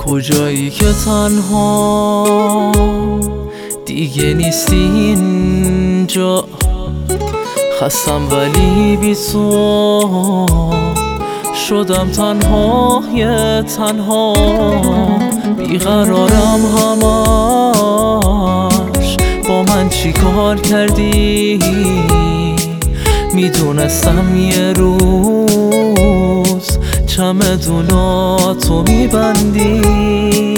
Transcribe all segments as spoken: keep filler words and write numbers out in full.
کجایی که تنها دیگه نیستی اینجا، خستم ولی بی تو شدم تنها یه تنها، بیقرارم همش با من چی کار کردی، میدونستم یه روز چمدوناتو میبندی.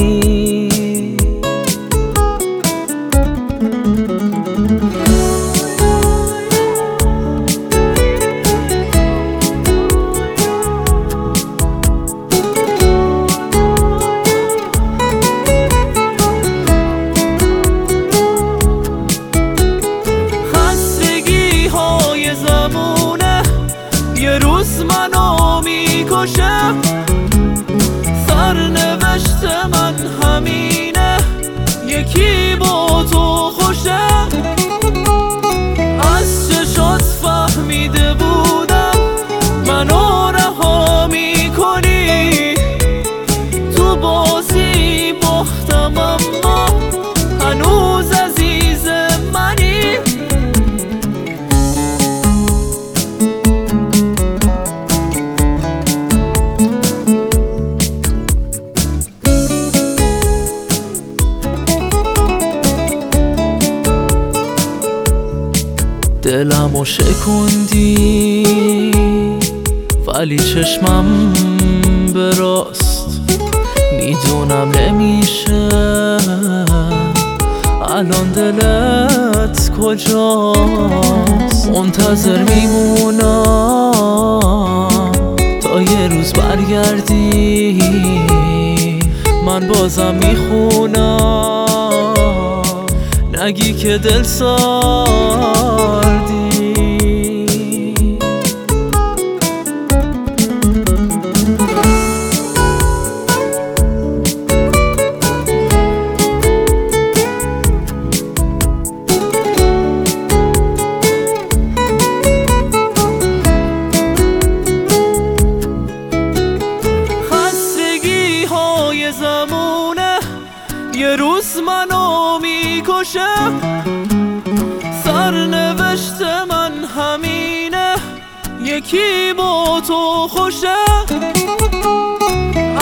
یه روز منو میکشه، سرنوشت من همینه، یکی با تو خوشه. از چشات فهمیده بودم منو رها میکنی، تو بازی باختم اما هنوز عزیز منی. دلمو شکوندی ولی چشمم به راست، میدونم نمیشه الان دلت کجاست. منتظر میمونم تا یه روز برگردی، من بازم میخونم نگی که دل سردی. خستگی های زمونه یه روز منو میکشه، سرنوشت من همینه، یکی با تو خوشه.